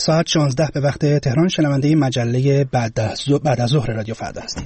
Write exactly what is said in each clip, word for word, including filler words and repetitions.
ساعت شانزده به وقت تهران. شنونده مجله بعد از بعد از ظهر رادیو فردا هستید.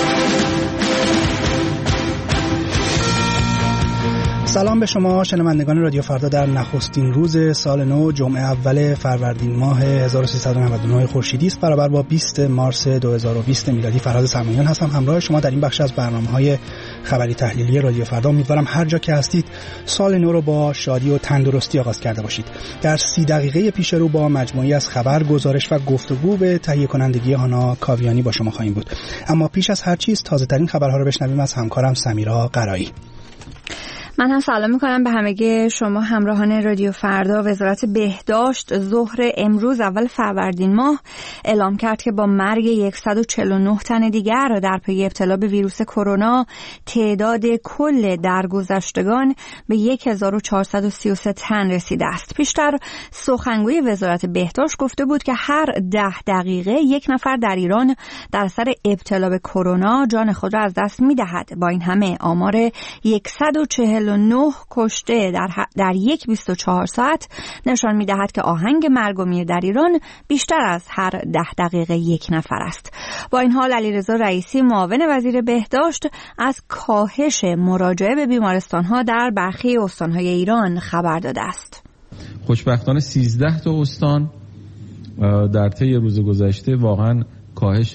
سلام به شما شنوندگان رادیو فردا در نخستین روز سال نو، جمعه اول فروردین ماه هزار و سیصد و نود و نه خورشیدی است، برابر با بیست مارس دو هزار و بیست میلادی. فرهاد سرمایان هستم، همراه شما در این بخش از برنامه‌های خبری تحلیلی رادیو فردا. امیدوارم هر جا که هستید سال نو رو با شادی و تندرستی آغاز کرده باشید. در سی دقیقه پیش رو با مجموعی از خبر، گزارش و گفتگو به تهیه کنندگی هانا کاویانی با شما خواهیم بود. اما پیش از هر چیز تازه‌ترین خبرها رو بشنویم از همکارم سمیرا قرایی. من هم سلام میکنم به همگی شما همراهان رادیو فردا. وزارت بهداشت ظهر امروز اول فروردین ماه اعلام کرد که با مرگ صد و چهل و نه تن دیگر در پی ابتلا به ویروس کرونا، تعداد کل درگذشتگان به هزار و چهارصد و سی و سه تن رسیده است. پیشتر سخنگوی وزارت بهداشت گفته بود که هر ده دقیقه یک نفر در ایران در اثر ابتلا به کرونا جان خود را از دست میدهد. با این همه آمار صد و چهل و نه کشته در, در یک بیست و چهار ساعت نشان می‌دهد که آهنگ مرگ و میر در ایران بیشتر از هر ده دقیقه یک نفر است. با این حال علیرضا رئیسی معاون وزیر بهداشت از کاهش مراجعه به بیمارستان‌ها در برخی استان‌های ایران خبر داده است. خوشبختانه سیزده تا استان در طی روز گذشته واقعا کاهش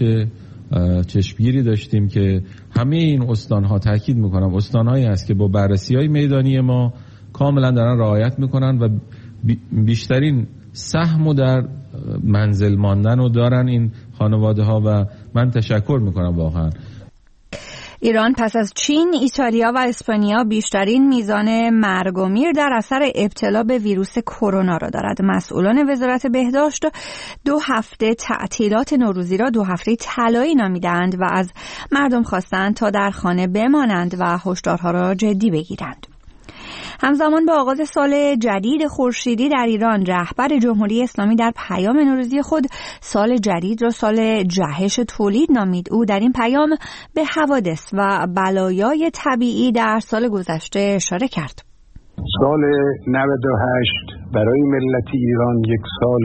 چشمگیری داشتیم که همه این استان‌ها، تاکید می‌کنم استان‌هایی هست که با بررسی‌های میدانی ما کاملا دارن رعایت می‌کنن و بیشترین سهمو در منزل ماندن رو دارن این خانواده‌ها و من تشکر می‌کنم واقعا. ایران پس از چین، ایتالیا و اسپانیا بیشترین میزان مرگ و میر در اثر ابتلا به ویروس کرونا را دارد. مسئولان وزارت بهداشت دو هفته تعطیلات نوروزی را دو هفته طلایی نامیدند و از مردم خواستند تا در خانه بمانند و هشدارها را جدی بگیرند. همزمان با آغاز سال جدید خورشیدی در ایران، رهبر جمهوری اسلامی در پیام نوروزی خود سال جدید را سال جهش تولید نامید. او در این پیام به حوادث و بلایای طبیعی در سال گذشته اشاره کرد. سال نود و هشت برای ملت ایران یک سال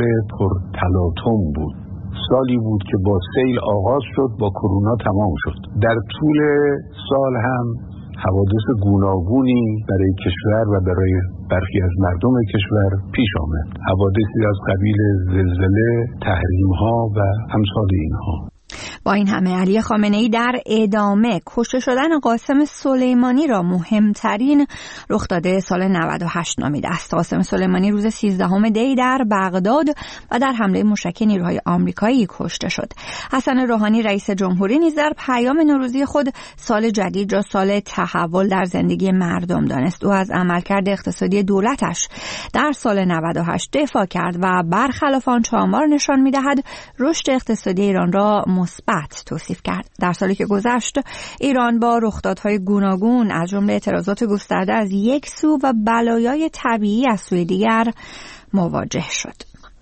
پرتلاطم بود. سالی بود که با سیل آغاز شد، با کرونا تمام شد. در طول سال هم حوادث گوناگونی برای کشور و برای برخی از مردم کشور پیش آمد. حوادثی از قبیل زلزله، تحریم‌ها و امثال اینها. با این همه علی خامنه‌ای در ادامه کشته شدن قاسم سلیمانی را مهمترین رخداده سال نود و هشت نامیده است. قاسم سلیمانی روز سیزدهم دی در بغداد و در حمله موشکی نیروهای آمریکایی کشته شد. حسن روحانی رئیس جمهوری نیز در پیام نوروزی خود سال جدید را سال تحول در زندگی مردم دانست. او از عملکرد اقتصادی دولتش در سال نود و هشت دفاع کرد و برخلاف آنچه آمار نشان می‌دهد رشد اقتصادی ایران را مثبت توصیف کرد. در سالی که گذشت ایران با رخدادهای گوناگون از جمله اعتراضات گسترده از یک سو و بلایای طبیعی از سوی دیگر مواجه شد.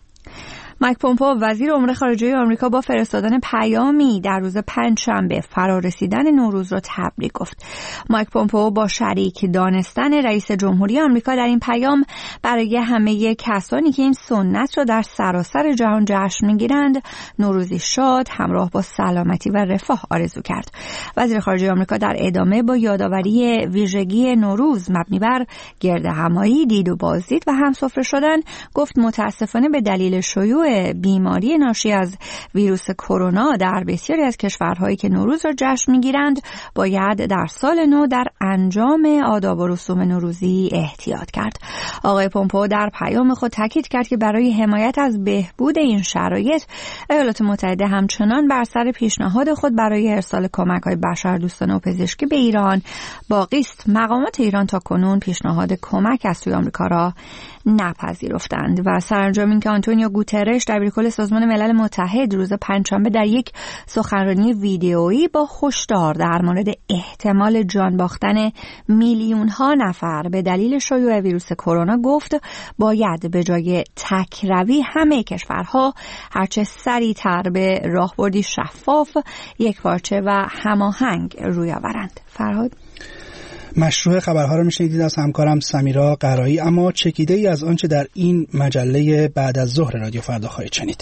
مایک پومپو وزیر امور خارجه آمریکا با فرستادن پیامی در روز پنجشنبه فرارسیدن نوروز را تبریک گفت. مایک پومپو با شریک دانستن رئیس جمهوری آمریکا در این پیام برای همه کسانی که این سنت را در سراسر جهان جشن می‌گیرند نوروزی شاد همراه با سلامتی و رفاه آرزو کرد. وزیر خارجه آمریکا در ادامه با یادآوری ویژگی نوروز مبنی بر گردهمایی، دید و بازدید و همسفره شدن گفت متاسفانه به دلیل شیوع بیماری ناشی از ویروس کرونا در بسیاری از کشورهایی که نوروز را جشن می‌گیرند باید در سال نو در انجام آداب و رسوم نوروزی احتیاط کرد. آقای پومپو در پیام خود تاکید کرد که برای حمایت از بهبود این شرایط ایالات متحده همچنان بر سر پیشنهاد خود برای ارسال کمک‌های بشردوستانه و پزشکی به ایران باقی است. مقامات ایران تا کنون پیشنهاد کمک از سوی آمریکا را نپذیرفتند و سرانجام اینکه آنتونیو گوترش دبیرکل سازمان ملل متحد روز پنجشنبه در یک سخنرانی ویدئویی با هشدار در مورد احتمال جان باختن میلیون ها نفر به دلیل شیوع ویروس کرونا گفت باید به جای تکروی همه کشورها هرچه سریعتر به راهبردی شفاف، یکپارچه و هماهنگ روی آورند. فرهاد. مشروع خبرها رو میشنیدید از همکارم سمیرا قرایی، اما چکیده ای از آنچه در این مجله بعد از ظهر رادیو فردا خواهید شنید.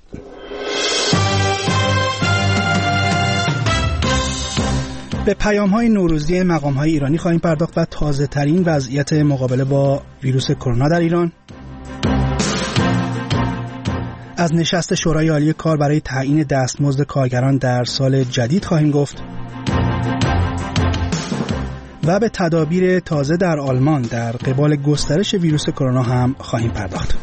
به پیام‌های نوروزی مقام‌های ایرانی خواهیم پرداخت و تازه‌ترین وضعیت مقابله با ویروس کرونا در ایران. از نشست شورای عالی کار برای تعیین دستمزد کارگران در سال جدید خواهیم گفت. و به تدابیر تازه در آلمان در قبال گسترش ویروس کرونا هم خواهیم پرداخت.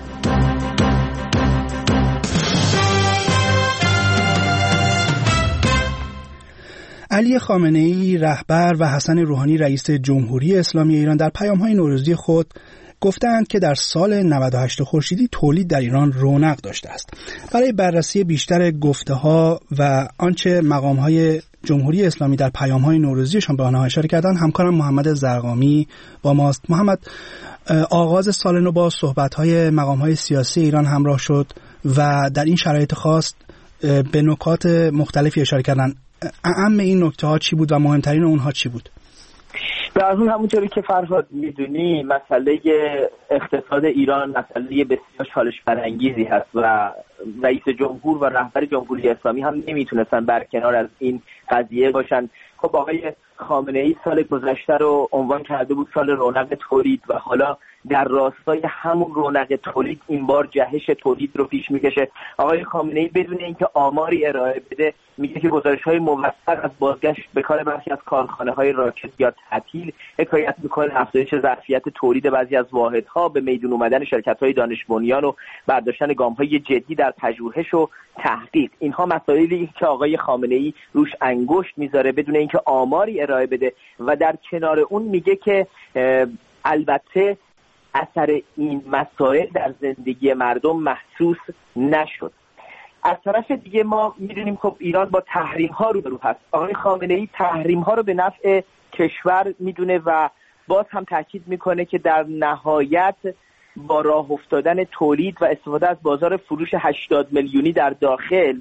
علی خامنه‌ای رهبر و حسن روحانی رئیس جمهوری اسلامی ایران در پیام‌های نوروزی خود گفتند که در سال نود و هشت خورشیدی تولید در ایران رونق داشته است. برای بررسی بیشتر گفته‌ها و آنچه مقام‌های جمهوری اسلامی در پیام‌های نوروزیشان به آنها اشاره کردند، همکارم محمد زرقامی با ماست. محمد، آغاز سال نو با صحبت‌های مقام‌های سیاسی ایران همراه شد و در این شرایط خاص به نکات مختلفی اشاره کردند. اهم این نکته‌ها چی بود و مهمترین اونها چی بود؟ در اون همونطوری که فرهاد میدونی مسئله اقتصاد ایران مسئله بسیار چالش برانگیزی هست و رئیس جمهور و رهبر جمهوری اسلامی هم نمیتونستن برکنار از این قضیه باشن. خب آقای خامنه‌ای سال گذشته رو عنوان کرده بود سال رونق تولید و حالا در راستای همون رونق تولید این بار جهش تولید رو پیش میکشه. آقای خامنه‌ای بدون اینکه آماری ارائه بده میگه که گزارش‌های موثق از بازگشت به کار برخی از کارخانه‌های راکت یا تعطیل حکایت می‌کنه افزایش ظرفیت تولید بعضی از واحدها، به میدون اومدن شرکت‌های دانش بنیان و برداشتن گام‌های جدی در پژوهش و تحقیق. اینها مسائلی که آقای خامنه‌ای روش انگشت میذاره بدون اینکه آماری ارائه بده و در کنار اون میگه که البته اثر این مسائل در زندگی مردم محسوس نشد. از طرف دیگه ما میدونیم که ایران با تحریم ها روبرو هست. آقای خامنه‌ای تحریم ها رو به نفع کشور میدونه و باز هم تاکید میکنه که در نهایت با راه افتادن تولید و استفاده از بازار فروش هشتاد میلیونی در داخل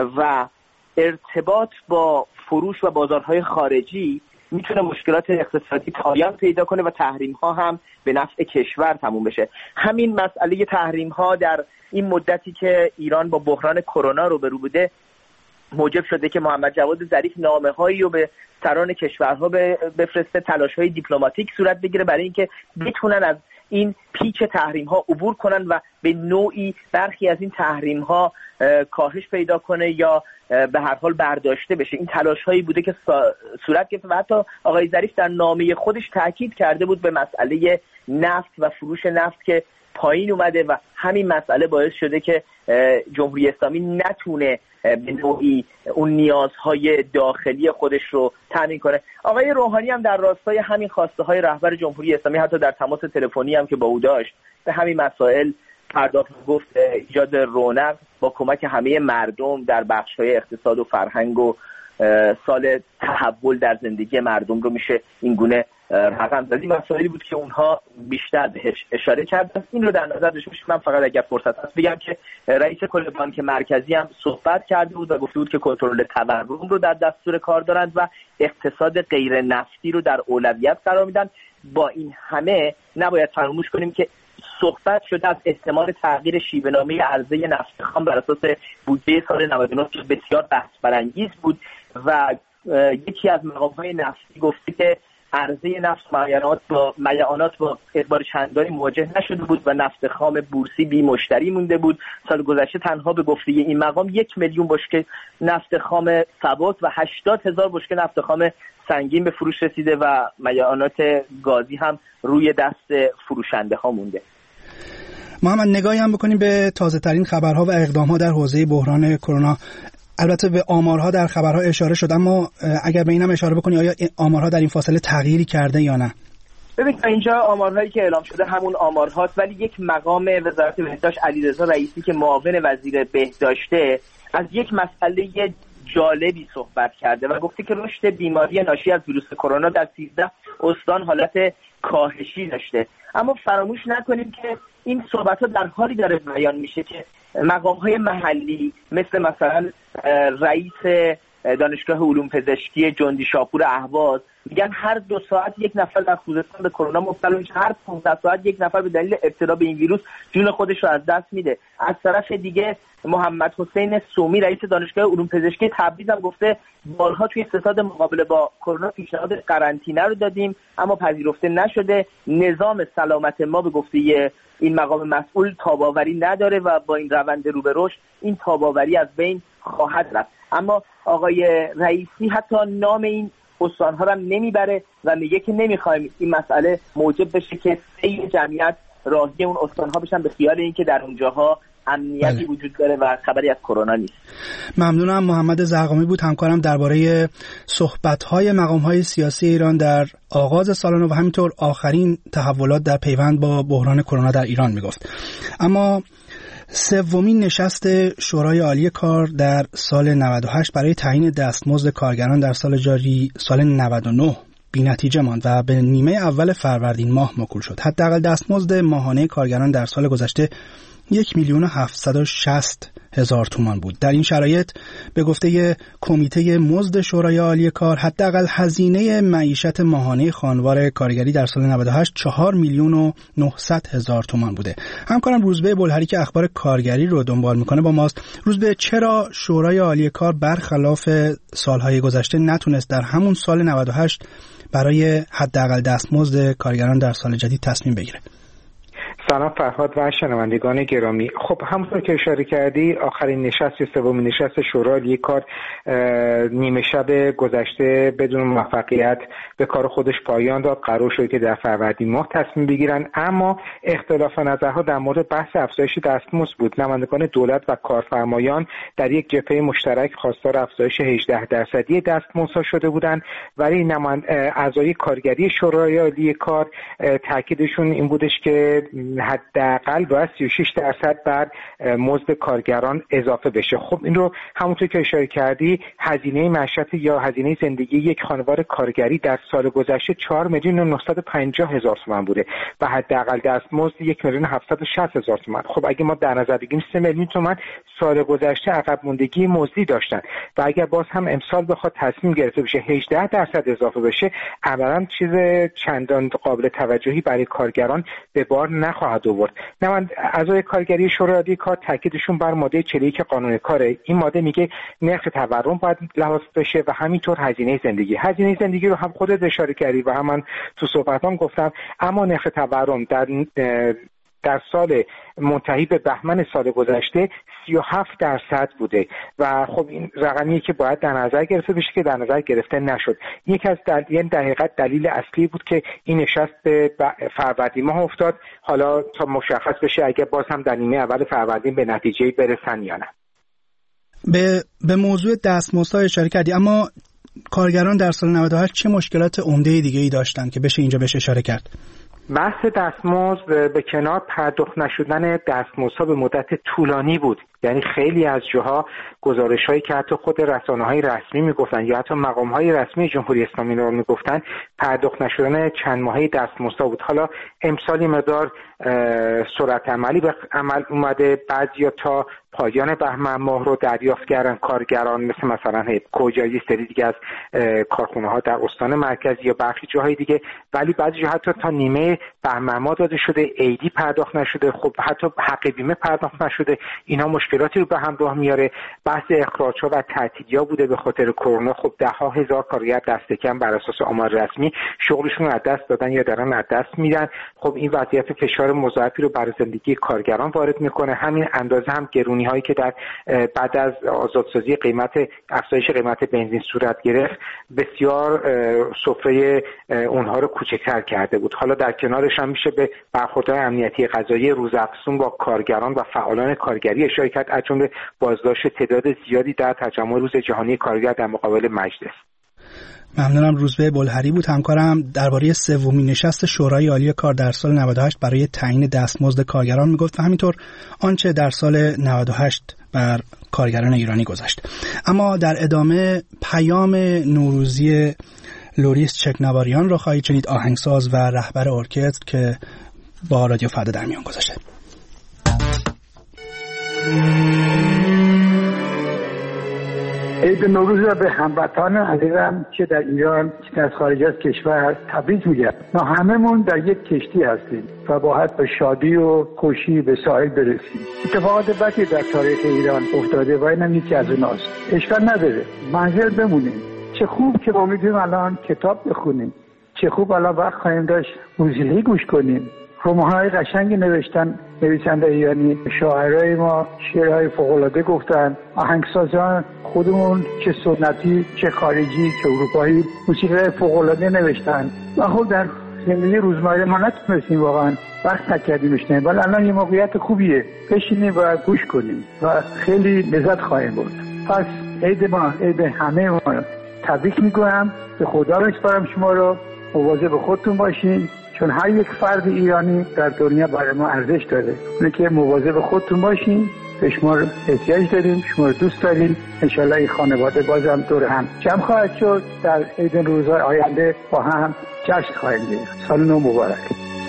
و ارتباط با فروش و بازارهای خارجی میتونه مشکلات اقتصادی پایان پیدا کنه و تحریم ها هم به نفع کشور تموم بشه. همین مسئله تحریم ها در این مدتی که ایران با بحران کرونا روبرو بوده موجب شده که محمد جواد ظریف نامه هایی رو به سران کشورها بفرسته، تلاش های دیپلماتیک صورت بگیره برای اینکه بتونن از این پیچ تحریم ها عبور کنن و به نوعی برخی از این تحریم ها کاهش پیدا کنه یا به هر حال برداشته بشه. این تلاش هایی بوده که صورت گرفته و حتی آقای ظریف در نامه خودش تاکید کرده بود به مسئله نفت و فروش نفت که پایین اومده و همین مسئله باعث شده که جمهوری اسلامی نتونه به نوعی اون نیازهای داخلی خودش رو تامین کنه. آقای روحانی هم در راستای همین خواسته های رهبر جمهوری اسلامی حتی در تماس تلفنی هم که با او داشت به همین مسائل پرداخت، گفت ایجاد رونق با کمک همه مردم در بخش‌های اقتصاد و فرهنگ و سال تحول در زندگی مردم رو میشه این گونه رقم زد. این مسائلی بود که اونها بیشتر بهش اشاره کردن. این رو در نظر داشته باشید. من فقط اگر فرصت هست بگم که رئیس کل بانک مرکزی هم صحبت کرده بود و گفته بود که کنترل تورم رو در دستور کار دارند و اقتصاد غیر نفتی رو در اولویت قرار میدن. با این همه نباید فراموش کنیم که صحبت شده از احتمال تغییر شیوه‌نامه عرضه نفت خام بر اساس بودجه سال نود و نه که بسیار بحث برانگیز بود و یکی از مقام‌های نفتی گفته که عرضه نفت معینات با معینات با اعتبار چندانی مواجه نشده بود و نفت خام بورسی بی مشتری مونده بود. سال گذشته تنها به گفته این مقام یک میلیون بشکه نفت خام سبک و هشتاد هزار بشکه نفت خام سنگین به فروش رسیده و معینات گازی هم روی دست فروشنده ها مونده. محمد، نگاهی هم بکنیم به تازه ترین خبرها و اقدامها در حوزه بحران کرونا. البته به آمارها در خبرها اشاره شد، اما اگر به اینم اشاره بکنی آیا آمارها در این فاصله تغییری کرده یا نه؟ ببین اینجا آمارهایی که اعلام شده همون آمارهاست، ولی یک مقام وزارت بهداشت علیرضا رئیسی که معاون وزیر بهداشته از یک مسئله جالبی صحبت کرده و گفته که رشد بیماری ناشی از ویروس کرونا در سیزده استان حالت کاهشی داشته. اما فراموش نکنیم که این صحبت‌ها در حالی داره بیان میشه که مقام‌های محلی مثل مثلا رئیس دانشگاه علوم پزشکی جندی شاپور اهواز میگن هر دو ساعت یک نفر در خوزستان به کرونا مبتلا میشه، هر پانزده ساعت یک نفر به دلیل ابتلا به این ویروس جون خودش رو از دست میده. از طرف دیگه محمد حسین سومی رئیس دانشگاه علوم پزشکی تبریز هم گفته بارها توی ستاد مقابله با کرونا پیشنهاد قرنطینه رو دادیم اما پذیرفته نشده. نظام سلامت ما به گفته این مقام مسئول تاباوری نداره و با این روند رو به رشد این تاباوری از بین خواهد رفت. اما آقای رئیسی حتی نام این استان‌ها رو هم نمیبره و میگه که نمیخوایم این مسئله موجب بشه که سیر جمعیت راهی اون استان‌ها بشن به خیال اینکه در اونجاها امنیتی بله. وجود داره و خبری از کرونا نیست. ممنونم. محمد زرقامی بود همکارم درباره صحبت‌های مقام‌های سیاسی ایران در آغاز سال نو و همینطور آخرین تحولات در پیوند با بحران کرونا در ایران میگفت. اما سومین نشست شورای عالی کار در سال نود و هشت برای تعیین دستمزد کارگران در سال جاری سال نود و نه بی نتیجه ماند و به نیمه اول فروردین ماه موکول شد. حداقل دستمزد ماهانه کارگران در سال گذشته یک میلیون و هفتصد و شصت هزار تومان بود. در این شرایط به گفته کمیته مزد شورای عالی کار حداقل هزینه معیشت ماهانه خانوار کارگری در سال نود و هشت چهار میلیون و نهصد هزار تومان بوده. همکارم روزبه بلهری که اخبار کارگری رو دنبال میکنه با ماست. روزبه، چرا شورای عالی کار برخلاف سالهای گذشته نتونست در همون سال نود و هشت برای حداقل دستمزد کارگران در سال جدید تصمیم بگیره؟ سلام فرهاد و شنوندگان گرامی. خب همونطور که اشاره کردی آخرین نشست یا سومین نشست شورای عالی کار نیمه شب گذشته بدون موفقیت به کار خودش پایان داد. قرار شد که در فروردین ماه تصمیم بگیرن، اما اختلاف نظرها در مورد بحث افزایش دستمزد بود. نمایندگان دولت و کارفرمایان در یک جبهه مشترک خواستار افزایش هجده درصدی دستمزدها شده بودند، ولی نماینده اعضای کارگری شورای عالی کار تاکیدشون این بودش که حداقل باید سی و شش درصد بر مزد کارگران اضافه بشه. خب این رو همونطور که اشاره کردی هزینه معیشت یا هزینه زندگی یک خانوار کارگری در سال گذشته چهار میلیون و نهصد و پنجاه هزار تومان بوده و حداقل دستمزد یک میلیون و هفتصد و شصت هزار تومان. خب اگه ما در نظر بگیریم سه میلیون تومان سال گذشته عقب موندگی مزدی داشتن و اگر باز هم امسال بخواد تصمیم گرفته بشه هجده درصد اضافه بشه، عملاً چیز چندان قابل توجهی برای کارگران به بار نخواهد آورد. نماینده اعضای کارگری شورای عالی کار تاکیدشون بر ماده چهل و یک قانون کاره. این ماده میگه نرخ تورم باید لحاظ بشه و همینطور هزینه زندگی. هزینه زندگی رو هم خودت اشاره کردی و هم من تو صحبتام گفتم، اما نرخ تورم در در سال منتهی به بهمن سال گذشته سی و هفت درصد بوده و خب این رقمی که باید در نظر گرفته بشه که در نظر گرفته نشد. یکی از دل... یعنی در حقیقت دلیل اصلی بود که این نشست به فروردین ماه افتاد. حالا تا مشخص بشه اگه باز هم در نیمه اول فروردین به نتیجه برسن یا نه. به به موضوع دستمزدها اشاره کردی، اما کارگران در سال نود و هشت چه مشکلات عمده دیگه‌ای داشتن که بشه اینجا بهش اشاره کرد؟ بحث دستمزد به کنار پرداخت نشدن دستمزدها به مدت طولانی بود. یعنی خیلی از جاها گزارش‌هایی که حتی خود رسانه‌های رسمی میگفتن یا حتی مقام‌های رسمی جمهوری اسلامی رو میگفتن پرداخت نشدن چند ماهه دستمزدها بود. حالا امسال مقدار سرعت عملی به عمل اومده، بعضیا تا پایان بهمن ماه رو دریافت کردن کارگران، مثل مثلا کجایی سری دیگه از کارخونه‌ها در استان مرکزی یا برخی جاهای دیگه، ولی بعضی جاها حتی تا نیمه بهمن ماه داده شده، عیدی پرداخت نشده، خب حتی حق بیمه پرداخت نشده. اینا مشکلاتی رو به همراه میاره. بحث اخراج‌ها و تعطیلی‌ها بوده به خاطر کرونا. خب ده ها هزار کارگر دست کم بر اساس آمار رسمی شغلشون رو از دست دادن یا دارن از دست میدن. خب این وضعیت فشار مضاعفی رو بر زندگی کارگران وارد میکنه. همین اندازه هم گرونی هایی که در بعد از آزادسازی قیمت افزایش قیمت بنزین صورت گرفت بسیار سفره اونها رو کوچکتر کرده بود. حالا در کنارش هم میشه به برخوردهای امنیتی غذایی روزافزون با کارگران و فعالان کارگری اشاره کرد، از جمله بازداشت تعداد زیادی در تجمع روز جهانی کارگر در مقابل مجلس. ممنونم. روزبه بلهری بود همکارم درباره سومین نشست شورای عالی کار در سال نود و هشت برای تعیین دستمزد کارگران میگفت و همینطور آنچه در سال نود و هشت بر کارگران ایرانی گذشت. اما در ادامه پیام نوروزی لوریس چکنواریان را خواهید شنید، آهنگساز و رهبر ارکستر که با رادیو فردا در میان گذاشته. عید نوروز را به هموطنان عزیزم چه در ایران چه در خارج از کشور تبریک میگم. ما هممون در یک کشتی هستیم و باید به شادی و خوشی به ساحل برسیم. اتفاقات بدی در تاریخ ایران افتاده و اینم یکی از اوناست. اشکال نداره، منزل بمونیم. چه خوب که ما میتونیم الان کتاب بخونیم، چه خوب الان وقت خواهیم داشت موسیقی گوش کنیم. رمان‌های قشنگی نوشتن نویسنده ایرانی، شاعرای ما شعرهای فوق‌العاده گفتن، آهنگسازان خودمون چه سنتی چه خارجی چه اروپایی موسیقی فوق‌العاده نوشتن. و خب در زندگی روزمره ما نتونستیم واقعا وقت نکردیم بشنیم، ولی الان یه موقعیت خوبیه بشینیم و گوش کنیم و خیلی لذت خواهیم برد. پس عید ما عید همه ما تبریک میگم، به خدا میسپارم شما رو، مواظب خودتون باشین، چون هر یک فرد ایرانی در دنیا برای ما ارزش داره. اونه که مواظب خودتون باشین، به شما احتیاج داریم، شما رو دوست داریم. انشالله این خانواده بازم دور هم جمع خواهد شد، در عید روزهای آینده با هم جشن خواهیم گرفت. سال نو مبارک.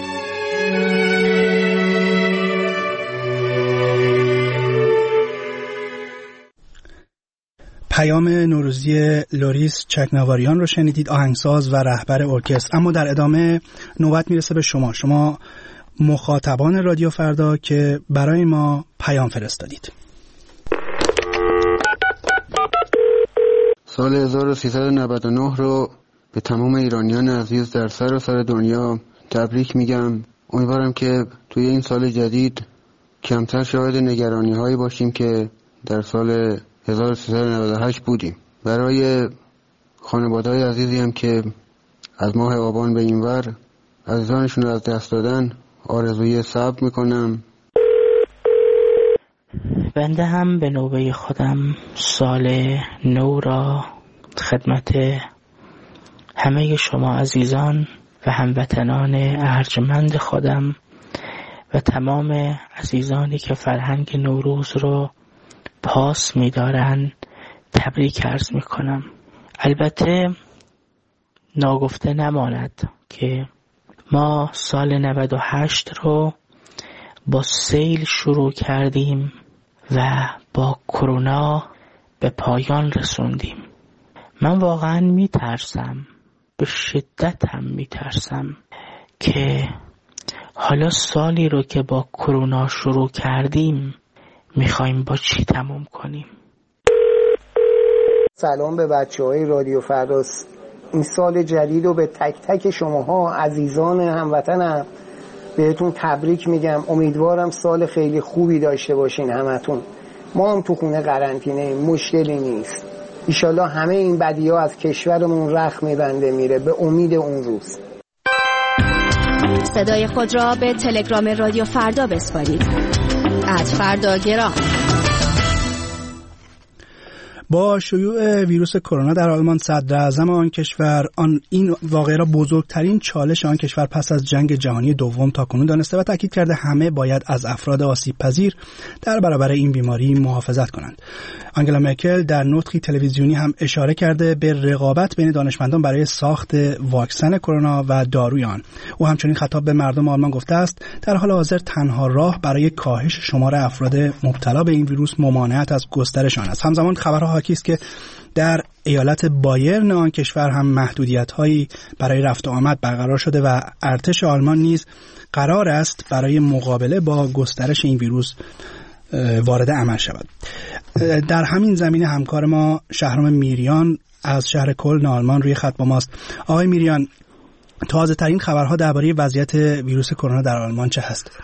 پیام نوروزی لوریس چکناواریان رو شنیدید، آهنگساز و رهبر ارکستر. اما در ادامه نوبت میرسه به شما شما مخاطبان رادیو فردا که برای ما پیام فرستادید. سال هزار و سیصد و نود و نه رو به تمام ایرانیان عزیز در سراسر دنیا تبریک میگم. امیدوارم که توی این سال جدید کمتر شاهد نگرانی هایی باشیم که در سال هزار و سیصد و نود و هشت بودیم. برای خانواده‌های عزیزی هم که از ماه آبان به این ور عزیزانشون رو از دست دادن آرزوی صبر میکنم. بنده هم به نوبه خودم سال نو را خدمت همه شما عزیزان و هموطنان ارجمند خودم و تمام عزیزانی که فرهنگ نوروز رو پاس می‌دارن تبریک عرض می‌کنم. البته ناگفته نماند که ما سال نود و هشت رو با سیل شروع کردیم و با کرونا به پایان رسوندیم. من واقعا می‌ترسم، به شدت هم می‌ترسم که حالا سالی رو که با کرونا شروع کردیم میخوایم با چی تموم کنیم. سلام به بچه های رادیو فرداس. این سال جدید رو به تک تک شماها عزیزان هموطنم بهتون تبریک میگم. امیدوارم سال خیلی خوبی داشته باشین همتون. ما هم تو خونه قرنطینه، مشکلی نیست. ایشالله همه این بدی ها از کشورمون رخ میبنده میره به امید اون روز. صدای خود را به تلگرام رادیو فردا بسپارید. از فردا گرام. با شیوع ویروس کرونا در آلمان صدر اعظم آن کشور آن این واقعه را بزرگترین چالش آن کشور پس از جنگ جهانی دوم تاکنون دانسته و تاکید کرده همه باید از افراد آسیب پذیر در برابر این بیماری محافظت کنند. آنگلا مرکل در نطقی تلویزیونی هم اشاره کرده به رقابت بین دانشمندان برای ساخت واکسن کرونا و داروی آن. او همچنین خطاب به مردم آلمان گفته است در حال حاضر تنها راه برای کاهش شمار افراد مبتلا به این ویروس ممانعت از گسترش آن است. همزمان خبرها حاکی است که در ایالت بایرن آن کشور هم محدودیت‌هایی برای رفت و آمد برقرار شده و ارتش آلمان نیز قرار است برای مقابله با گسترش این ویروس وارد عمل شود. در همین زمینه همکار ما شهرام میریان از شهر کلن آلمان روی خط با ماست. آقای میریان، تازه ترین خبرها درباره وضعیت ویروس کرونا در آلمان چه هست؟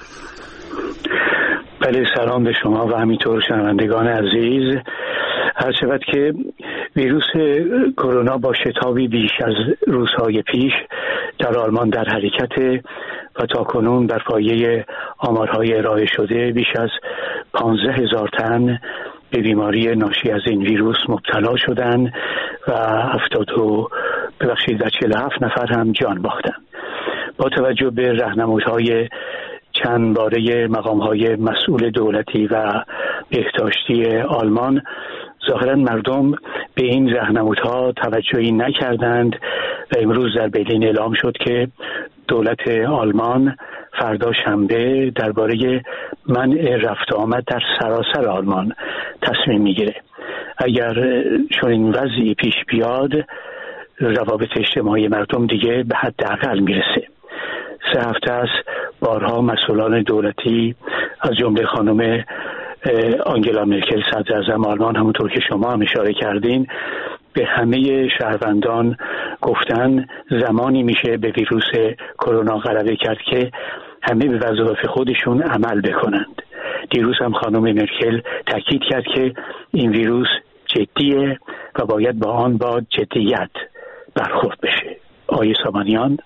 بله، سلام به شما و همینطور شنوندگان عزیز. هر شود که ویروس کرونا با شتابی بیش از روزهای پیش در آلمان در حرکت و تاکنون بر پایه آمارهای ارائه شده بیش از پانزده هزار تن به بیماری ناشی از این ویروس مبتلا شدند و هفتاد و ببخشید و چهل و هفت نفر هم جان باختند. با توجه به راهنمودهای چند باره مقام‌های مسئول دولتی و بهداشتی آلمان، ظاهراً مردم به این راهنمودها توجهی نکردند و امروز در برلین اعلام شد که دولت آلمان فردا شنبه درباره منع رفت و آمد در سراسر آلمان تصمیم میگیره. اگر چنین وضعی پیش بیاد روابط اجتماعی مردم دیگه به حداقل میرسه. سه هفته است بارها مسئولان دولتی از جمله خانم آنگلا مرکل صدر اعظم آلمان، همونطور که شما هم اشاره کردین، به همه شهروندان گفتن زمانی میشه به ویروس کرونا غلبه کرد که همه به وظایف خودشون عمل بکنند. دیروز هم خانم مرکل تاکید کرد که این ویروس جدیه و باید با آن با جدیت برخورد بشه. آقای سامانیان.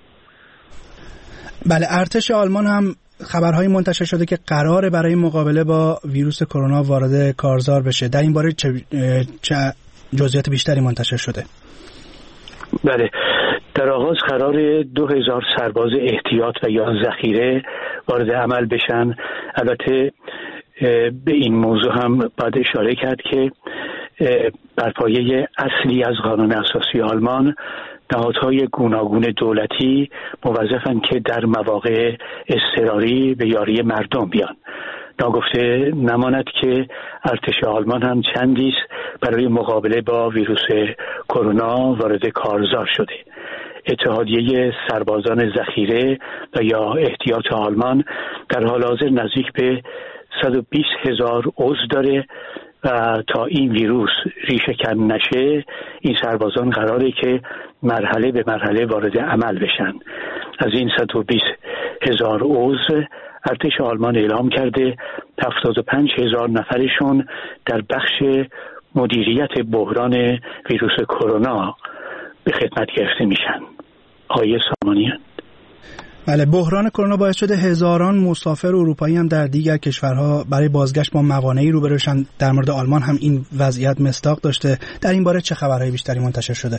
بله، ارتش آلمان هم خبرهایی منتشر شده که قراره برای مقابله با ویروس کرونا وارد کارزار بشه. در این باره چه, چه جزئیات بیشتری منتشر شده؟ بله، در آغاز قرار دو هزار سرباز احتیاط و یا ذخیره وارد عمل بشن. البته به این موضوع هم باید اشاره کرد که بر پایه اصلی از قانون اساسی آلمان نهادهای گوناگون دولتی موظفن که در مواقع اضطراری به یاری مردم بیان. ناگفته نماند که ارتش آلمان هم چندیست برای مقابله با ویروس کرونا وارد کارزار شده. اتحادیه سربازان ذخیره و یا احتیاط آلمان در حال حاضر نزدیک به صد و بیست هزار عضو داره و تا این ویروس ریشه کن نشه این سربازان قراره که مرحله به مرحله وارد عمل بشن. از این صد و بیست هزار عضو ارتش آلمان اعلام کرده هفتاد و پنج هزار نفرشون در بخش مدیریت بحران ویروس کرونا به خدمت گرفته میشن. آقای سامانیان. بله، بحران کرونا باعث شده هزاران مسافر اروپایی هم در دیگر کشورها برای بازگشت با موانعی روبرو بشن. در مورد آلمان هم این وضعیت مصداق داشته. در این باره چه خبرهای بیشتری منتشر شده؟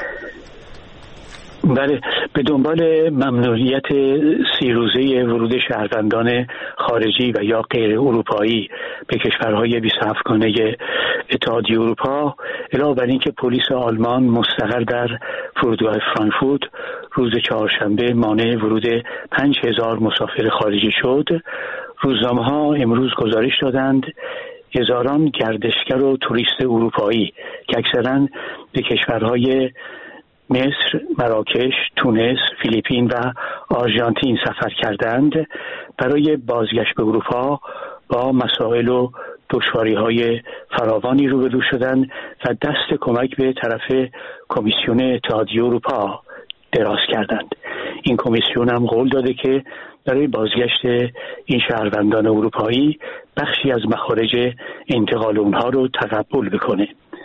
بله، به دنبال ممنوعیت سی روزه ورود شهروندان خارجی و یا غیر اروپایی به کشورهای بیست و هفت گانه اتحادیه اروپا، علاوه بر این که پلیس آلمان مستقر در فرودگاه فرانکفورت روز چهارشنبه مانع ورود پنج هزار مسافر خارجی شد، روزنامه‌ها امروز گزارش دادند هزاران گردشگر و توریست اروپایی که اکثراً به کشورهای مصر، مراکش، تونس، فیلیپین و آرژانتین سفر کردند برای بازگشت به اروپا با مسائل و دشواری‌های فراوانی روبرو شدند و دست کمک به طرف کمیسیون اتحادیه اروپا دراز کردند. این کمیسیون هم قول داده که برای بازگشت این شهروندان اروپایی بخشی از مخارج انتقال اونها رو تقبل بکنه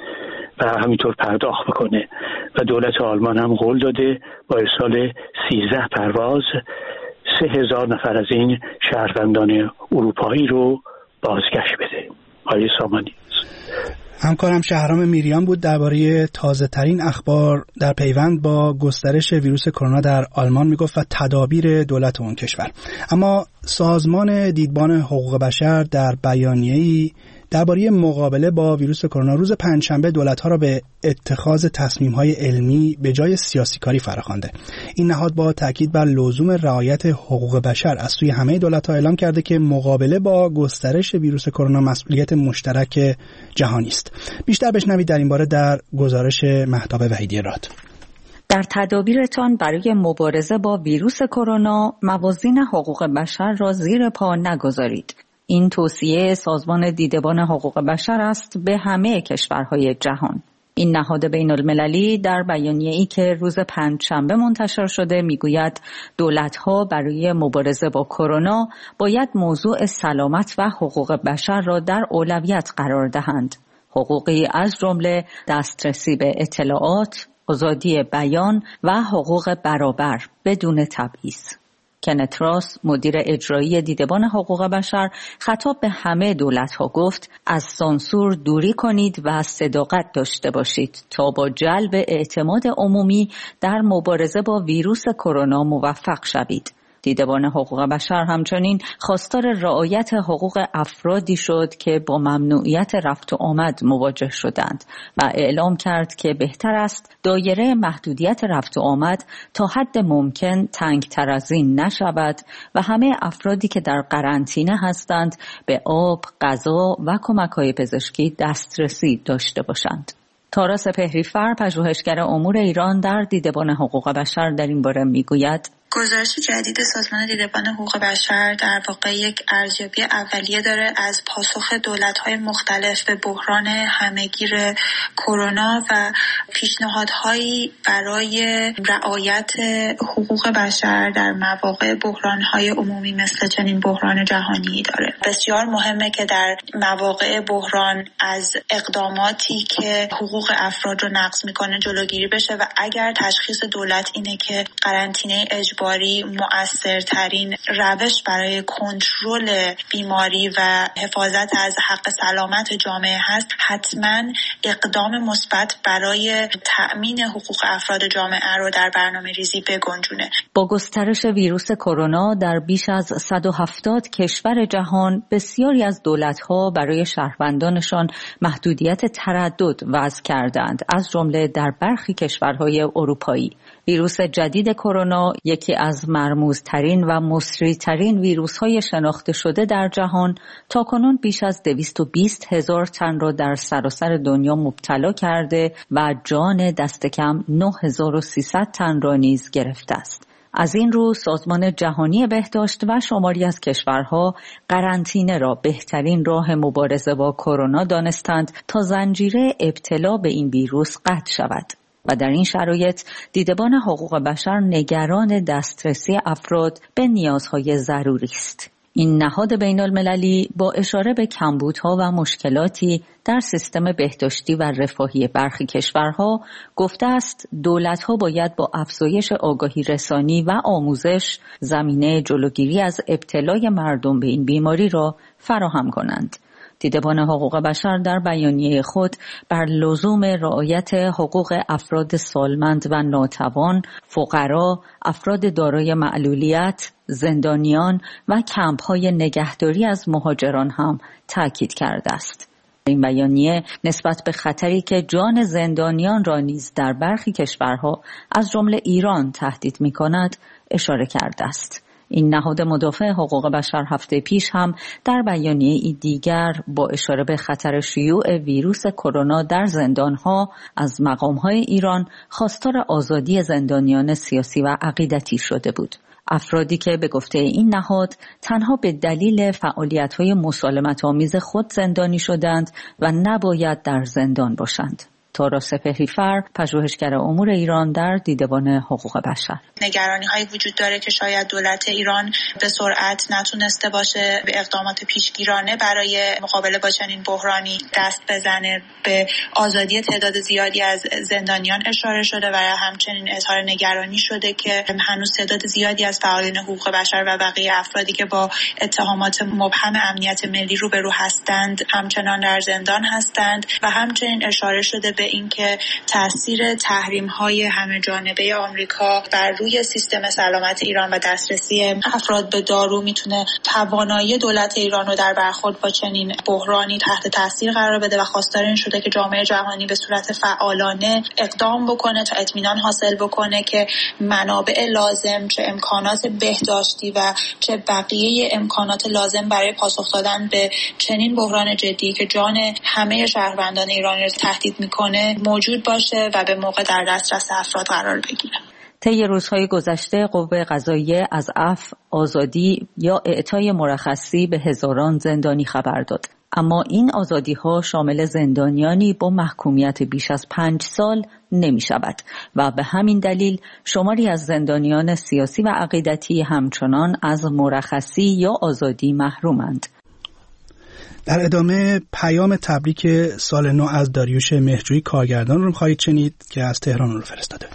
و همینطور پرداخت بکنه و دولت آلمان هم قول داده با ارسال سیزده پرواز سه هزار نفر از این شهروندان اروپایی رو بازگشت بده. آقای سامانی. همکارم شهرام میریان بود درباره تازه ترین اخبار در پیوند با گسترش ویروس کرونا در آلمان میگفت و تدابیر دولت اون کشور. اما سازمان دیدبان حقوق بشر در بیانیه‌ای درباره مقابله با ویروس کرونا روز پنجشنبه دولت‌ها را به اتخاذ تصمیم‌های علمی به جای سیاسی‌کاری فراخوانده. این نهاد با تاکید بر لزوم رعایت حقوق بشر از سوی همه دولت‌ها اعلام کرده که مقابله با گسترش ویروس کرونا مسئولیت مشترک جهانی است. بیشتر بشنوید در این باره در گزارش مهتاب وحیدی راد. در تدابیرتان برای مبارزه با ویروس کرونا موازین حقوق بشر را زیر پا نگذارید. این توصیه سازمان دیدبان حقوق بشر است به همه کشورهای جهان. این نهاد بین المللی در بیانیه‌ای که روز پنجشنبه منتشر شده میگوید دولت‌ها برای مبارزه با کرونا باید موضوع سلامت و حقوق بشر را در اولویت قرار دهند. حقوقی از جمله دسترسی به اطلاعات، آزادی بیان و حقوق برابر بدون تبعیض. کنت راس، مدیر اجرایی دیدبان حقوق بشر، خطاب به همه دولت‌ها گفت از سانسور دوری کنید و صداقت داشته باشید تا با جلب اعتماد عمومی در مبارزه با ویروس کرونا موفق شوید. دیدبان حقوق بشر همچنین خواستار رعایت حقوق افرادی شد که با ممنوعیت رفت و آمد مواجه شدند و اعلام کرد که بهتر است دایره محدودیت رفت و آمد تا حد ممکن تنگ‌تر از این نشود و همه افرادی که در قرنطینه هستند به آب، غذا و کمک‌های پزشکی دسترسی داشته باشند. تارا سپهری‌فر، پژوهشگر امور ایران در دیدبان حقوق بشر، در این باره میگوید: گزارش جدید سازمان دیدبان حقوق بشر در واقع یک ارزیابی اولیه داره از پاسخ دولت‌های مختلف به بحران همه‌گیر کرونا و پیشنهادهایی برای رعایت حقوق بشر در مواقع بحران‌های عمومی مثل چنین بحران جهانی داره. بسیار مهمه که در مواقع بحران از اقداماتی که حقوق افراد رو نقض می‌کنه جلوگیری بشه و اگر تشخیص دولت اینه که قرنطینه اجباری مؤثرترین روش برای کنترل بیماری و حفاظت از حق سلامت جامعه هست، حتما اقدام مثبت برای تأمین حقوق افراد جامعه رو در برنامه ریزی بگنجونه. با گسترش ویروس کرونا در بیش از صد و هفتاد کشور جهان، بسیاری از دولت‌ها برای شهروندانشان محدودیت تردد وضع کردند، از جمله در برخی کشورهای اروپایی. ویروس جدید کرونا یکی از مرموزترین و مسریع‌ترین ویروس‌های شناخته شده در جهان، تاکنون بیش از دویست و بیست هزار تن را در سراسر دنیا مبتلا کرده و جان دست کم نه هزار و سیصد تن را نیز گرفته است. از این رو سازمان جهانی بهداشت و شماری از کشورها قرنطینه را بهترین راه مبارزه با کرونا دانستند تا زنجیره ابتلا به این ویروس قطع شود. و در این شرایط دیدبان حقوق بشر نگران دسترسی افراد به نیازهای ضروری است. این نهاد بین المللی با اشاره به کمبودها و مشکلاتی در سیستم بهداشتی و رفاهی برخی کشورها گفته است دولت‌ها باید با افزایش آگاهی رسانی و آموزش زمینه جلوگیری از ابتلای مردم به این بیماری را فراهم کنند. دیدبان حقوق بشر در بیانیه خود بر لزوم رعایت حقوق افراد سالمند و ناتوان، فقرا، افراد دارای معلولیت، زندانیان و کمپ‌های نگهداری از مهاجران هم تاکید کرده است. این بیانیه نسبت به خطری که جان زندانیان را نیز در برخی کشورها از جمله ایران تهدید می‌کند اشاره کرده است. این نهاد مدافع حقوق بشر هفته پیش هم در بیانیه دیگر با اشاره به خطر شیوع ویروس کرونا در زندانها از مقام‌های ایران خواستار آزادی زندانیان سیاسی و عقیدتی شده بود. افرادی که به گفته این نهاد تنها به دلیل فعالیت‌های مسالمت‌آمیز خود زندانی شدند و نباید در زندان باشند. تارا سپهری‌فر، پژوهشگر امور ایران در دیدبان حقوق بشر: نگرانی هایی وجود داره که شاید دولت ایران به سرعت نتونسته باشه به اقدامات پیشگیرانه برای مقابله با چنین بحرانی دست بزنه. به آزادی تعداد زیادی از زندانیان اشاره شده و همچنین اظهار نگرانی شده که هنوز تعداد زیادی از فعالین حقوق بشر و بقیه افرادی که با اتهامات مبهم امنیت ملی روبرو هستند همچنان در زندان هستند و همچنین اشاره شده به اینکه تاثیر تحریم‌های همه جانبه آمریکا بر روی سیستم سلامت ایران و دسترسی افراد به دارو میتونه توانایی دولت ایران رو در برخورد با چنین بحرانی تحت تاثیر قرار بده و خواستار این شده که جامعه جهانی به صورت فعالانه اقدام بکنه تا اطمینان حاصل بکنه که منابع لازم، چه امکانات بهداشتی و چه بقیه امکانات لازم برای پاسخ دادن به چنین بحران جدی که جان همه شهروندان ایران رو تهدید میکنه موجود باشه و به موقع در دسترس افراد قرار بگیره. طی روزهای گذشته قوه قضاییه از عفو، آزادی یا اعطای مرخصی به هزاران زندانی خبر داد. اما این آزادی‌ها شامل زندانیانی با محکومیت بیش از پنج سال نمی شود و به همین دلیل شماری از زندانیان سیاسی و عقیدتی همچنان از مرخصی یا آزادی محرومند. در ادامه پیام تبریک سال نو از داریوش مهرجویی کارگردان رو خواهید شنید که از تهران رو فرستاده.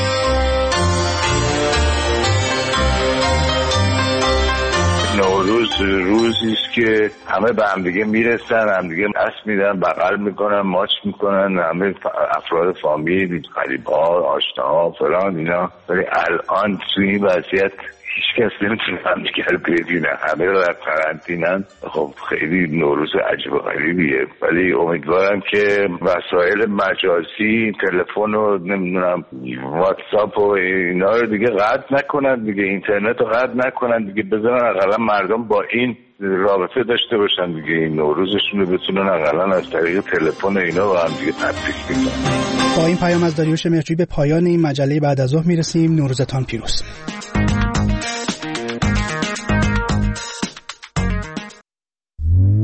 نوروز روزی است که همه به هم دیگه میرسن، هم دیگه دست میدن، بغل میکنن، ماچ میکنن، همه افراد فامیل، قریب‌ها، آشناها، فلان اینا. ولی الان توی این وضعیت هیچ کس نمیتونه هم دیگه رو ببینه، همه رو در قرنطینه‌اند. خب خیلی نوروز عجیب و غریبیه، ولی امیدوارم که وسایل مجازی، تلفن و نمیدونم واتساپ و اینا رو دیگه قطع نکنن دیگه، اینترنت رو قطع نکنن دیگه، بذارن اقلا مردم با این رابطه داشته باشن دیگه، این نوروزشون رو بتونن اقلا از طریق تلفن و اینا با هم دیگه تبریک بگن. با این پیام از داریوش مهرجویی به پایان این مجله بعد از ظهر میرسیم. نوروزتان پیروز.